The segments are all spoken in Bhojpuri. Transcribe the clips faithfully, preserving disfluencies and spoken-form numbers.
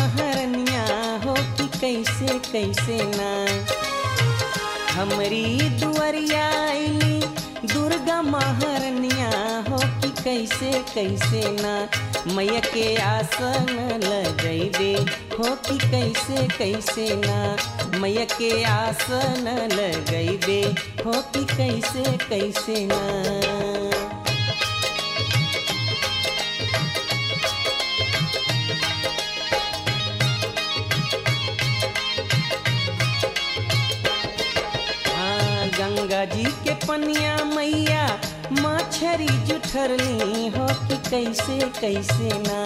महारनिया हो कि कैसे कैसे ना। हमरी दुआरिया आइली दुर्गा महारनिया हो कि कैसे कैसे ना। मैया के आसन लगैबे हो कि कैसे कैसे ना। मैया के आसन लगैबे हो कि कैसे कैसे ना। गंगा जी के पनिया मैया मछरी जुठरली हो कि कैसे कैसे ना।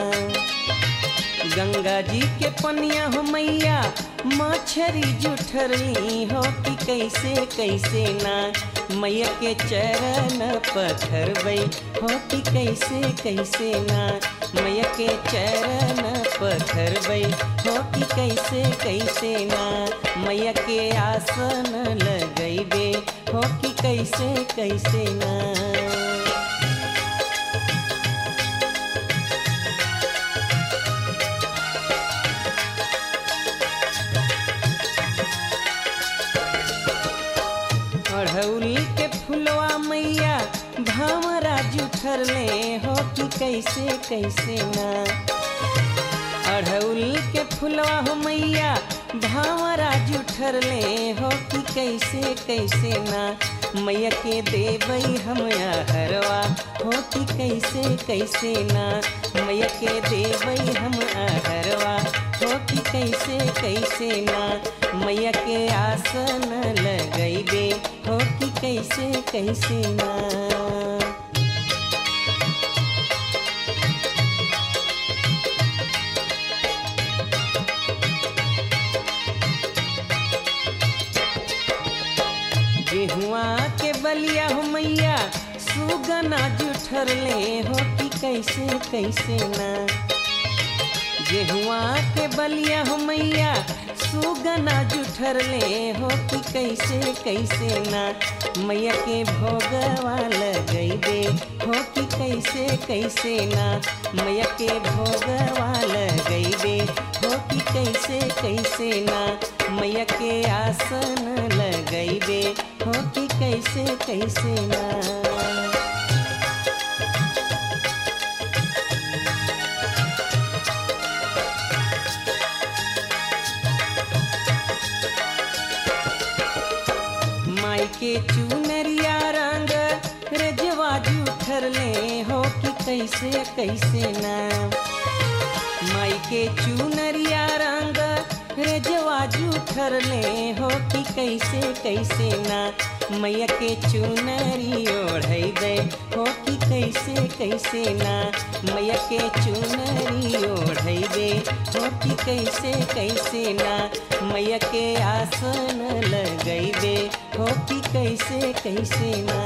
गंगा जी के पनिया हो मैया मछरी जुठरली हो कि कैसे कैसे ना। मैया के चरण पथरबै हो कि कैसे कैसे ना। मैया के चरण पथरबै हो कि कैसे कैसे ना। मैया के आसन लगैबे हो कि कैसे कैसे ना। अढ़ौल के फुलवा मैया भंवरा जुठरले हो कि कैसे कैसे ना। अढ़ौल के फुलवा हो मैया भंवरा जुठरले हो कि कैसे कैसे ना। मैया के देवई हम हरवा हो कि कैसे कैसे ना। मैया के देवई हम हरवा हो कि कैसे कैसे ना। मैया के आसन लगैबे हो कि कैसे कैसे ना। गेहुआ के बलिया हो मैया सुगना जुठरले हो कि कैसे कैसे ना। गेहुआ के बलिया हो मैया सुगना जुठरले हो कि कैसे कैसे ना। मैया के भोगवा लगैबे हो कि कैसे कैसे ना। मैया के भोगवा लगैबे हो कि कैसे कैसे ना। मैया के आसन लगैबे हो कि कैसे कैसे ना। माई के चुनरिया रंग रजवा जुठरले हो कि कैसे कैसे ना। माई के चुनरिया रंग रजवा जुठरले हो कि कैसे कैसे ना। मैया के चुनरी ओढ़ैबे हो कि कैसे कैसे ना। मैया के चुनरी ओढ़ैबे हो कि कैसे कैसे ना। मैया के आसन लगैबे हो कि कैसे कैसे ना।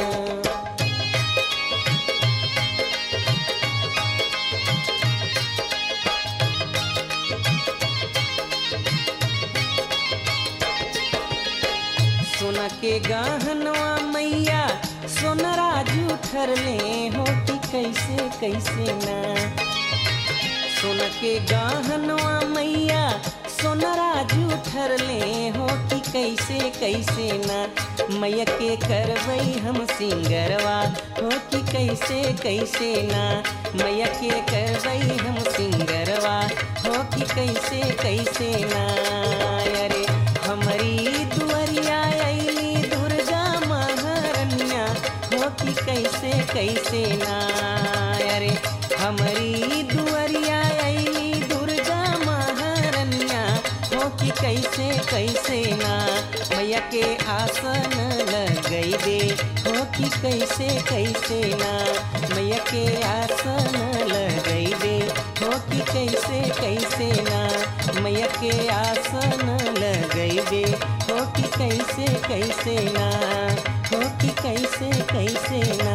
सोना के गहनवा मैया सोनरा जुठरले हो कि कैसे कैसे ना। सोना के गहनवा मैया सोनरा जुठरले हो कि कैसे कैसे ना। मैया के करवई हम सिंगरवा हो कि कैसे कैसे ना। मैया के करवई हम सिंगरवा हो कि कैसे कैसे ना। अरे हमारी दुआरिया आइली दुर्गा महारनिया हो कि कैसे कैसे ना। अरे हमारी दुआरिया आइली दुर्गा महारनिया हो कि कैसे कैसे ना। मैया के आसन लगैबे हो कि कैसे कैसे ना। मैया के आसन लगैबे हो कि कैसे कैसे ना। मैया के आसन लगैबे हो कि कैसे कैसे ना। हो कि कैसे कैसे ना।